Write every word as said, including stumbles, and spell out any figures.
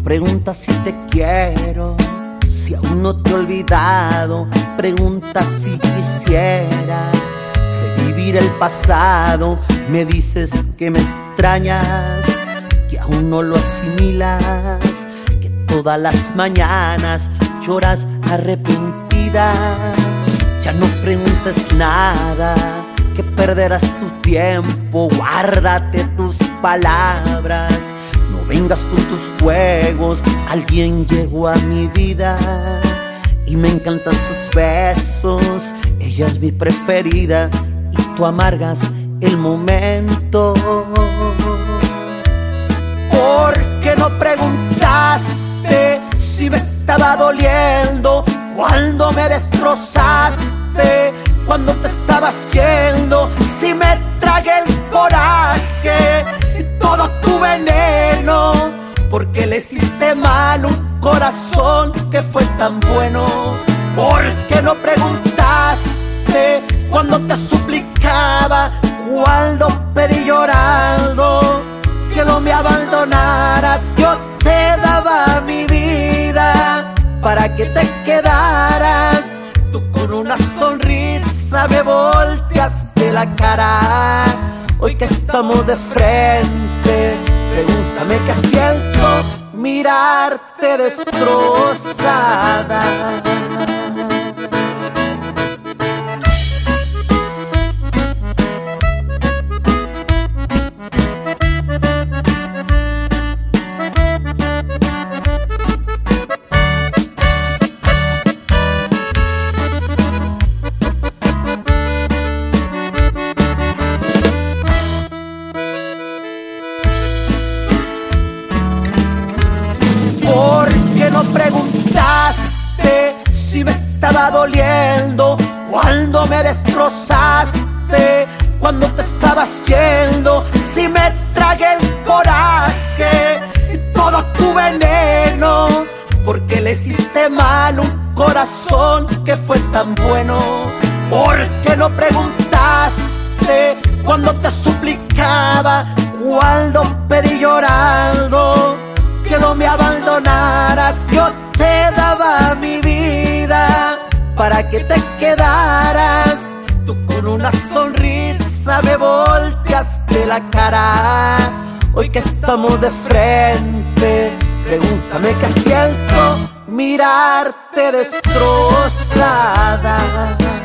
Preguntas si te quiero, si aún no te he olvidado. Preguntas si quisiera revivir el pasado. Me dices que me extrañas, que aún no lo asimilas, que todas las mañanas lloras arrepentida. Ya no preguntes nada, que perderás tu tiempo. Guárdate tus palabras, no vengas con tus juegos. Alguien llegó a mi vida y me encantan sus besos. Ella es mi preferida y tú amargas el momento. ¿Por qué no preguntaste si me estaba doliendo cuando me destrozaste, cuando te estabas yendo? Si me tragué el coraje y todo tu veneno, porque le hiciste mal un corazón que fue tan bueno. ¿Por qué no preguntaste cuando te suplicaba, cuando pedí llorando que no me abandonaras? Yo te daba mi vida para que te quedaras. Tú con una sonrisa me volteaste la cara. Hoy que estamos de frente, pregúntame qué siento mirarte destrozada. ¿Por qué no preguntaste si me estaba doliendo cuando me destrozaste, cuando te estabas yendo? Si me tragué el coraje y todo tu veneno, porque le hiciste mal un corazón que fue tan bueno. ¿Por qué no preguntaste cuando te suplicaba, cuando pedí llorando que no me abandonaras? Yo te daba mi vida para que te quedaras. Tú con una sonrisa me volteaste la cara. Hoy que estamos de frente, pregúntame qué siento mirarte destrozada.